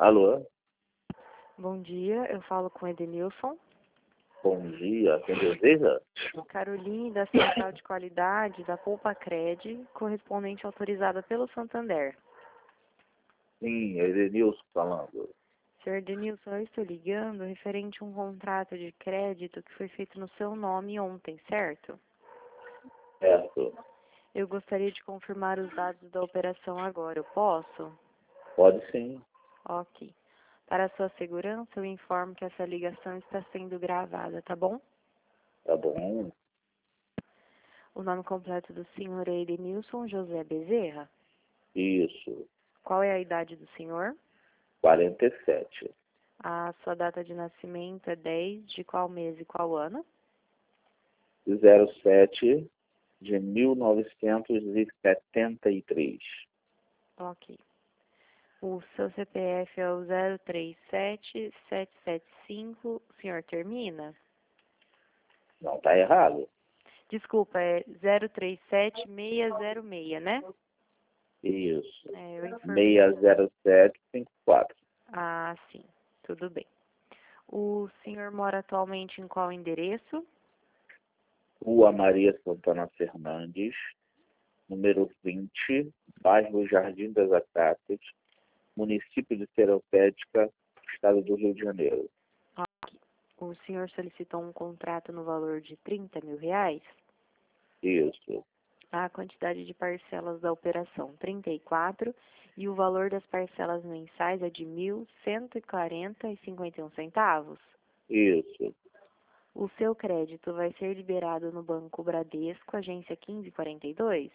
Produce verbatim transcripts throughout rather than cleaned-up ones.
Alô? Bom dia, eu falo com Edenilson. Bom dia, quem deseja? Caroline, da Central de Qualidade da Poupa Cred, correspondente autorizada pelo Santander. Sim, é Edenilson falando. Senhor Edenilson, eu estou ligando referente a um contrato de crédito que foi feito no seu nome ontem, certo? Certo. Eu gostaria de confirmar os dados da operação agora, eu posso? Pode sim. Ok. Para a sua segurança, eu informo que essa ligação está sendo gravada, tá bom? Tá bom? O nome completo do senhor é Edenilson José Bezerra. Isso. Qual é a idade do senhor? quarenta e sete. A sua data de nascimento é dez de qual mês e qual ano? zero sete de mil novecentos e setenta e três. Ok. O seu C P F é o zero três sete sete sete cinco. O senhor termina? Não, tá errado. Desculpa, é zero três sete seis zero seis, né? Isso. É, eu informei. seis zero sete cinco quatro. Ah, sim. Tudo bem. O senhor mora atualmente em qual endereço? Rua Maria Santana Fernandes, número vinte, bairro Jardim das Acácias, município de Seropédica, estado do Rio de Janeiro. Ok. O senhor solicitou um contrato no valor de trinta mil reais? Isso. A quantidade de parcelas da operação, trinta e quatro, e o valor das parcelas mensais é de mil cento e quarenta e cinquenta e um centavos. Isso. O seu crédito vai ser liberado no Banco Bradesco, agência quinze quarenta e dois?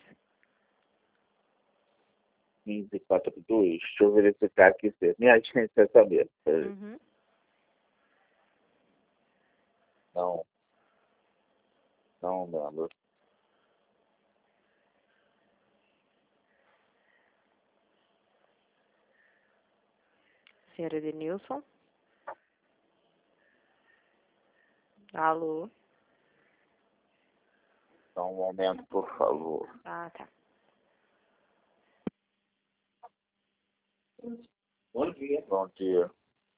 quinze quarenta e dois. Deixa eu verificar aqui se minha agência é saber. Uhum. Não. Não lembro. Senhor Edenilson? Alô? Só um momento, por favor. Ah, tá. Bom dia. Bom dia.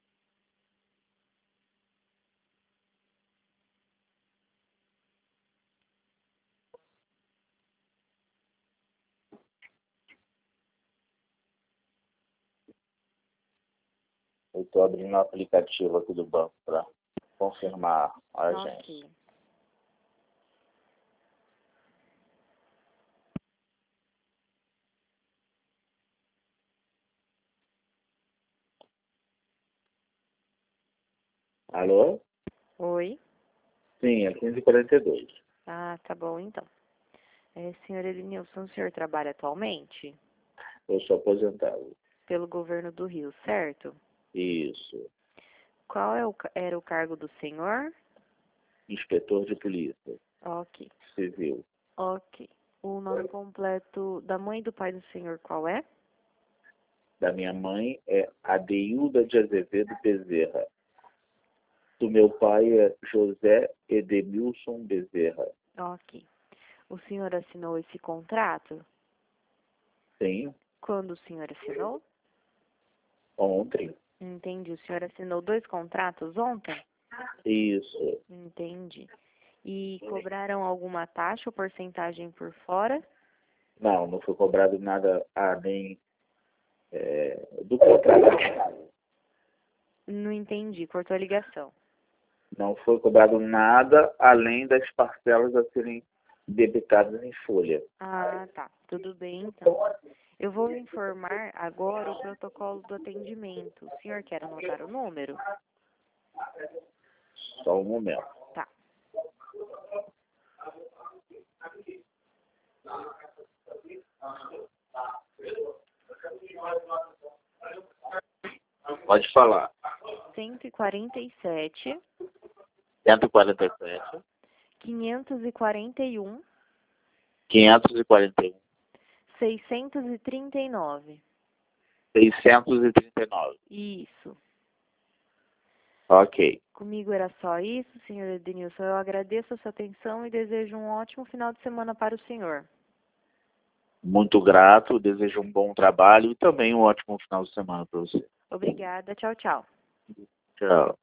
Eu estou abrindo o aplicativo aqui do banco para confirmar a agência. Ok. Alô? Oi? Sim, é quinze quarenta e dois. Ah, tá bom então. É, senhor Edenilson, o senhor trabalha atualmente Eu sou aposentado. pelo governo do Rio, certo? Isso. Qual é o, ca- era o cargo do senhor? Inspetor de polícia Ok. civil. Ok. O nome completo da mãe e do pai do senhor qual é? Da minha mãe é Adeilda de Azevedo Bezerra. Do meu pai é José Edemilson Bezerra. Ok. O senhor assinou esse contrato? Sim, Quando o senhor assinou? ontem. Entendi. O senhor assinou dois contratos ontem? Isso. Entendi. E cobraram alguma taxa ou porcentagem por fora? Não, não foi cobrado nada além é, do contrato. Não entendi. Cortou a ligação. Não foi cobrado nada além das parcelas a serem debitadas em folha. Ah, tá. Tudo bem, então. Eu vou informar agora o protocolo do atendimento. O senhor quer anotar o número? Só um momento. Tá. Pode falar. cento e quarenta e sete, cento e quarenta e sete, quinhentos e quarenta e um, quinhentos e quarenta e um, seiscentos e trinta e nove. seiscentos e trinta e nove. Isso. Ok. Comigo era só isso, senhor Edenilson. Eu agradeço a sua atenção e desejo um ótimo final de semana para o senhor. Muito grato, desejo um bom trabalho e também um ótimo final de semana para você. Obrigada, tchau, tchau. Tchau.